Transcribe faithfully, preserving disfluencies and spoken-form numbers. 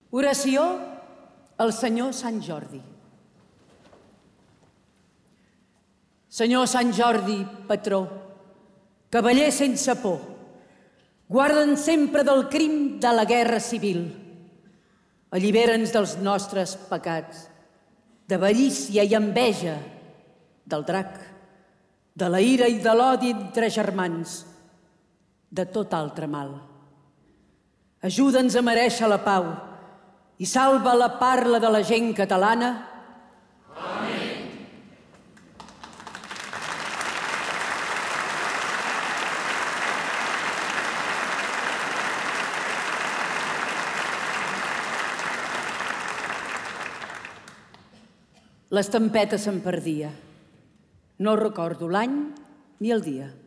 Oració al Senyor Sant Jordi. Senyor Sant Jordi, patró, cavaller sense por, guarda'ns sempre del crim de la guerra civil. Allibera'ns dels nostres pecats, d'avarícia i enveja, del drac, de la ira i de l'odi entre germans, de tot altre mal. Ajuda'ns a merèixer la pau i salva la parla de la gent catalana. Amén. L'estampeta se'n perdia. No recordo l'any ni el dia.